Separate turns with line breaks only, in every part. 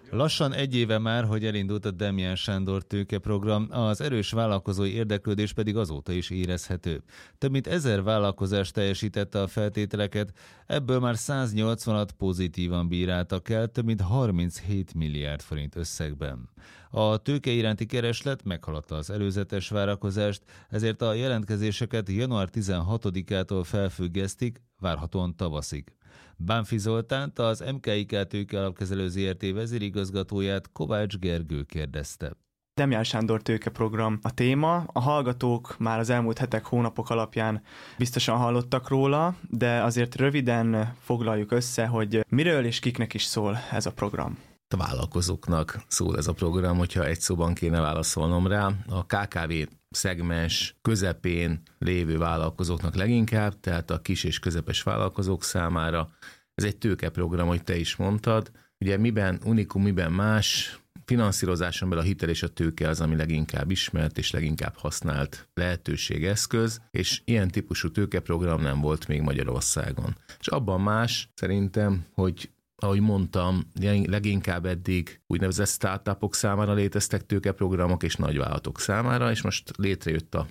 Lassan egy éve már, hogy elindult a Demján Sándor tőkeprogram, az erős vállalkozói érdeklődés pedig azóta is érezhető. Több mint 1000 vállalkozás teljesítette a feltételeket, ebből már 180-at pozitívan bíráltak el, több mint 37 milliárd forint összegben. A tőke iránti kereslet meghaladta az előzetes várakozást, ezért a jelentkezéseket január 16-ától felfüggesztik, várhatóan tavaszig. Bánfi Zoltánt, az MKIK Tőke Alapkezelő Zrt. Vezérigazgatóját Kovács Gergő kérdezte.
Demján Sándor tőkeprogram a téma. A hallgatók már az elmúlt hetek, hónapok alapján biztosan hallottak róla, de azért röviden foglaljuk össze, hogy miről és kiknek is szól ez a program.
A vállalkozóknak szól ez a program, hogyha egy szóban kéne válaszolnom rá. A KKV szegmens közepén lévő vállalkozóknak leginkább, tehát a kis és közepes vállalkozók számára. Ez egy tőkeprogram, hogy te is mondtad. Ugye miben unikum, miben más, finanszírozáson belül a hitel és a tőke az, ami leginkább ismert és leginkább használt lehetőségeszköz, és ilyen típusú tőkeprogram nem volt még Magyarországon. És abban más szerintem, hogy ahogy mondtam, leginkább eddig úgynevezett startupok számára léteztek tőkeprogramok és nagyvállalatok számára, és most létrejött a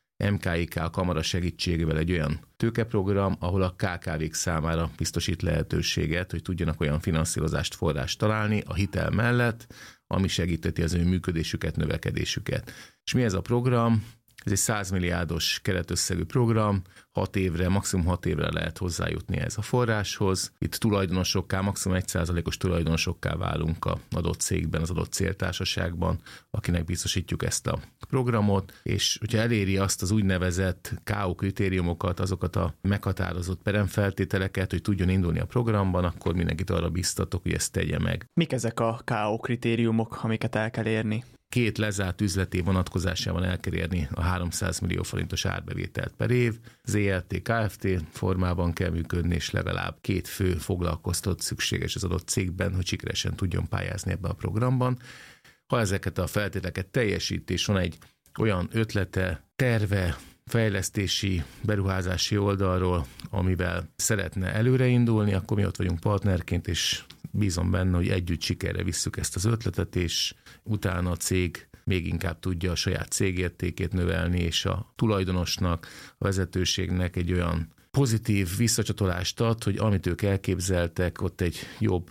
MKIK a kamara segítségével egy olyan tőkeprogram, ahol a KKV-k számára biztosít lehetőséget, hogy tudjanak olyan finanszírozást, forrást találni a hitel mellett, ami segíteti az ő működésüket, növekedésüket. És mi ez a program? Ez egy 100 milliárdos keretösszegű program, 6 évre, maximum 6 évre lehet hozzájutni ez a forráshoz. Itt tulajdonosokká, maximum 1%-os tulajdonosokká válunk az adott cégben, az adott céltársaságban, akinek biztosítjuk ezt a programot, és hogyha eléri azt az úgynevezett KO kritériumokat, azokat a meghatározott peremfeltételeket, hogy tudjon indulni a programban, akkor mindenkit arra biztatok, hogy ezt tegye meg.
Mik ezek a KO kritériumok, amiket el kell érni?
2 lezárt üzleti vonatkozásában el kell érni a 300 millió forintos árbevételt per év, ZRT, Kft. Formában kell működni, és legalább 2 fő foglalkoztatott szükséges az adott cégben, hogy sikeresen tudjon pályázni ebbe a programban. Ha ezeket a feltételeket teljesít, és van egy olyan ötlete, terve, fejlesztési, beruházási oldalról, amivel szeretne előreindulni, akkor mi ott vagyunk partnerként, és bízom benne, hogy együtt sikerre visszük ezt az ötletet, és utána a cég még inkább tudja a saját cégértékét növelni, és a tulajdonosnak, a vezetőségnek egy olyan pozitív visszacsatolást ad, hogy amit ők elképzeltek, ott egy jobb,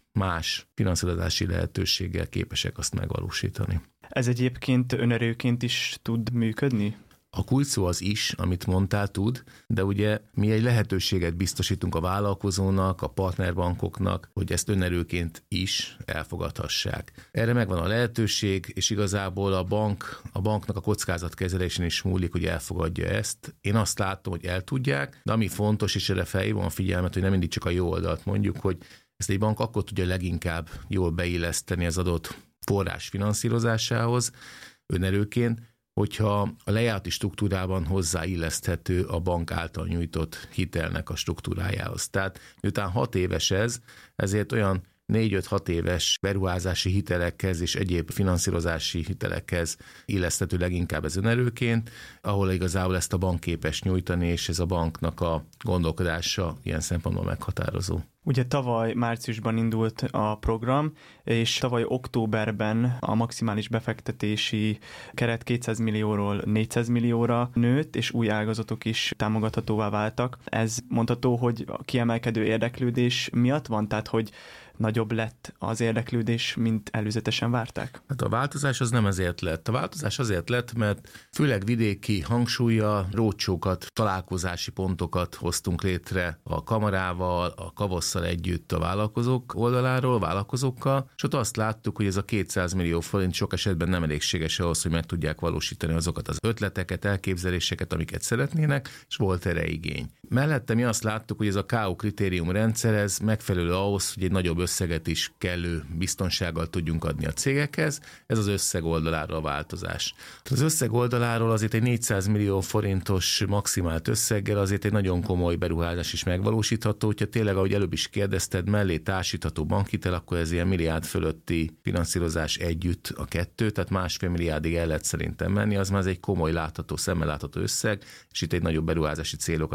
más finanszírozási lehetőséggel képesek azt megvalósítani.
Ez egyébként önerőként is tud működni?
A kulcs szó az is, amit mondtál, tud, de ugye mi egy lehetőséget biztosítunk a vállalkozónak, a partnerbankoknak, hogy ezt önerőként is elfogadhassák. Erre megvan a lehetőség, és igazából a banknak a kockázatkezelésén is múlik, hogy elfogadja ezt. Én azt látom, hogy el tudják, de ami fontos, és erre felhívom a figyelmet, hogy nem mindig csak a jó oldalt mondjuk, hogy ezt egy bank akkor tudja leginkább jól beilleszteni az adott forrás finanszírozásához önerőként, hogyha a lejárati struktúrában hozzáilleszthető a bank által nyújtott hitelnek a struktúrájához. Tehát miután 6 éves ez, ezért olyan 4-5-6 éves beruházási hitelekhez és egyéb finanszírozási hitelekhez illeszthető leginkább ez önerőként, ahol igazából ezt a bank képes nyújtani, és ez a banknak a gondolkodása ilyen szempontból meghatározó.
Ugye tavaly márciusban indult a program, és tavaly októberben a maximális befektetési keret 200 millióról 400 millióra nőtt, és új ágazatok is támogathatóvá váltak. Ez mondható, hogy a kiemelkedő érdeklődés miatt van, tehát hogy nagyobb lett az érdeklődés, mint előzetesen várták?
Hát a változás az nem ezért lett. A változás azért lett, mert főleg vidéki hangsúllyal, roadshow-kat, találkozási pontokat hoztunk létre a kamarával, a kavosszal együtt a vállalkozók oldaláról, vállalkozókkal, és ott azt láttuk, hogy ez a 200 millió forint sok esetben nem elégséges ahhoz, hogy meg tudják valósítani azokat az ötleteket, elképzeléseket, amiket szeretnének, és volt erre igény. Mellette mi azt láttuk, hogy ez a KO kritérium rendszer, ez megfelelő ahhoz, hogy egy nagyobb összeget is kellő biztonsággal tudjunk adni a cégekhez. Ez az összeg oldaláról a változás. Az összeg oldaláról azért egy 400 millió forintos maximált összeggel azért egy nagyon komoly beruházás is megvalósítható. Hogyha tényleg, ahogy előbb is kérdezted, mellé társítható bankhitel, akkor ez ilyen milliárd fölötti finanszírozás együtt a 2, tehát 1,5 milliárdig el lehet szerintem menni, az már egy komoly látható, szemmel látható összeg, és itt egy nagyobb beruházási célokat is meg lehet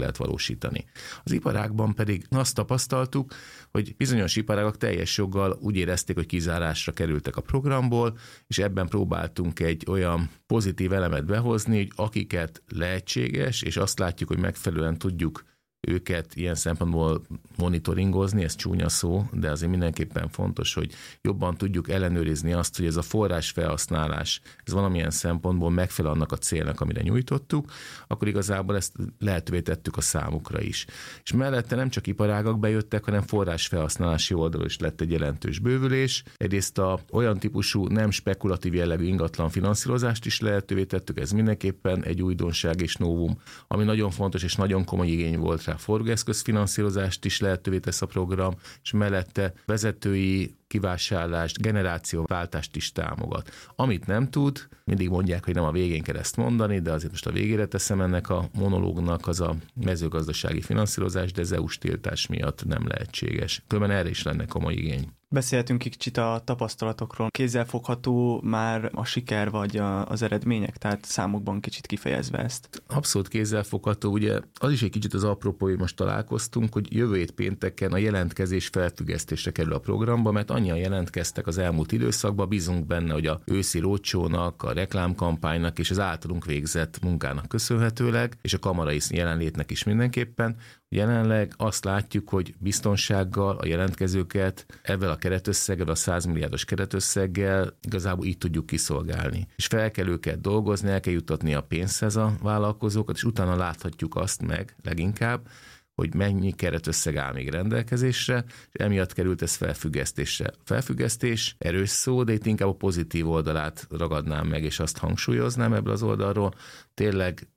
lehet valósítani. Az iparágban pedig azt tapasztaltuk, hogy bizonyos iparágak teljes joggal úgy érezték, hogy kizárásra kerültek a programból, és ebben próbáltunk egy olyan pozitív elemet behozni, hogy akiket lehetséges, és azt látjuk, hogy megfelelően tudjuk őket ilyen szempontból monitoringozni, ez csúnya szó, de azért mindenképpen fontos, hogy jobban tudjuk ellenőrizni azt, hogy ez a forrás felhasználás, ez valamilyen szempontból megfelel annak a célnak, amire nyújtottuk, akkor igazából ezt lehetővé tettük a számukra is. És mellette nem csak iparágak bejöttek, hanem forrás felhasználási oldalon is lett egy jelentős bővülés. Egyrészt olyan típusú nem spekulatív jellegű ingatlan finanszírozást is lehetővé tettük, ez mindenképpen egy újdonság és novum, ami nagyon fontos és nagyon komoly igény volt rá. Forgóeszközfinanszírozást is lehetővé tesz a program, és mellette vezetői kivásárlást, generációváltást is támogat. Amit nem tud, mindig mondják, hogy nem a végén kell ezt mondani, de azért most a végére teszem ennek a monológnak, az a mezőgazdasági finanszírozás, de az EU-s tiltás miatt nem lehetséges. Különben erre is lenne komoly igény.
Beszélhetünk kicsit a tapasztalatokról. Kézzelfogható már a siker vagy az eredmények, tehát számokban kicsit kifejezve ezt?
Abszolút kézzelfogható. Ugye az is egy kicsit az apropó, hogy most találkoztunk, hogy jövő hét pénteken a jelentkezés felfüggesztésre kerül a programba, mert annyian jelentkeztek az elmúlt időszakban, bízunk benne, hogy a őszi roadshow-nak, a reklámkampánynak és az általunk végzett munkának köszönhetőleg, és a kamarai jelenlétnek is mindenképpen, jelenleg azt látjuk, hogy biztonsággal a jelentkezőket ezzel a keretösszeggel, a 100 milliárdos keretösszeggel igazából így tudjuk kiszolgálni. És fel kell őket dolgozni, el kell juttatni a pénzhez a vállalkozókat, és utána láthatjuk azt meg leginkább, hogy mennyi keretösszeg áll még rendelkezésre, és emiatt került ez felfüggesztésre. Felfüggesztés erős szó, de itt inkább a pozitív oldalát ragadnám meg, és azt hangsúlyoznám ebből az oldalról. Tényleg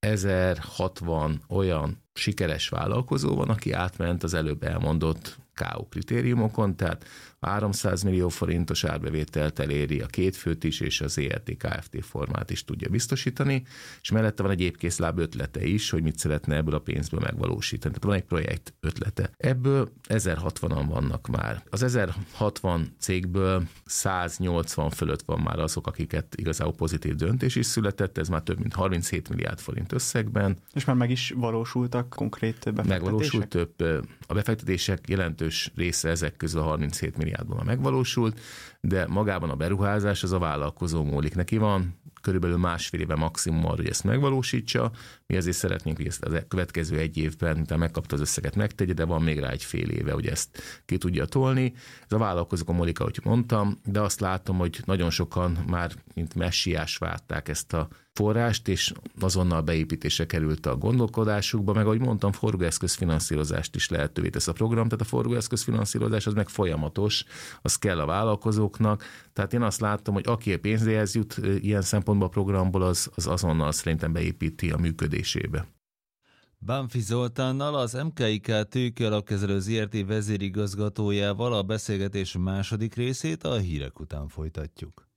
1060 olyan sikeres vállalkozó van, aki átment az előbb elmondott KO kritériumokon, tehát 300 millió forintos árbevételt eléri, a 2 főt is, és az ERT Kft. Formát is tudja biztosítani, és mellette van egy épkészláb ötlete is, hogy mit szeretne ebből a pénzből megvalósítani. Tehát van egy projekt ötlete. Ebből 1060-an vannak már. Az 1060 cégből 180 fölött van már azok, akiket igazából pozitív döntés is született, ez már több mint 37 milliárd forint összegben.
És már meg is valósultak konkrét befektetések?
Megvalósult több. A befektetések jelentős része ezek közül a 37 milliárdban megvalósult, de magában a beruházás az a vállalkozó múlik. Neki van körülbelül másfél éve maximum arra, hogy ezt megvalósítsa. Mi azért szeretnénk, hogy ezt a következő egy évben, miután megkapta az összeget, megtegye, de van még rá egy fél éve, hogy ezt ki tudja tolni. Ez a vállalkozókon múlik, ahogy mondtam, de azt látom, hogy nagyon sokan már mint messiás várták ezt a forrást, és azonnal beépítésre került a gondolkodásukba, meg ahogy mondtam, forgóeszközfinanszírozást is lehetővé tesz a program, tehát a forgóeszközfinanszírozás az meg folyamatos, az kell a vállalkozóknak, tehát én azt látom, hogy aki a pénzéhez jut ilyen szempontból a programból, az azonnal szerintem beépíti a működésébe.
Bánfi Zoltánnal, az MKIK Tőkealapkezelő ZRT vezérigazgatójával a beszélgetés második részét a hírek után folytatjuk.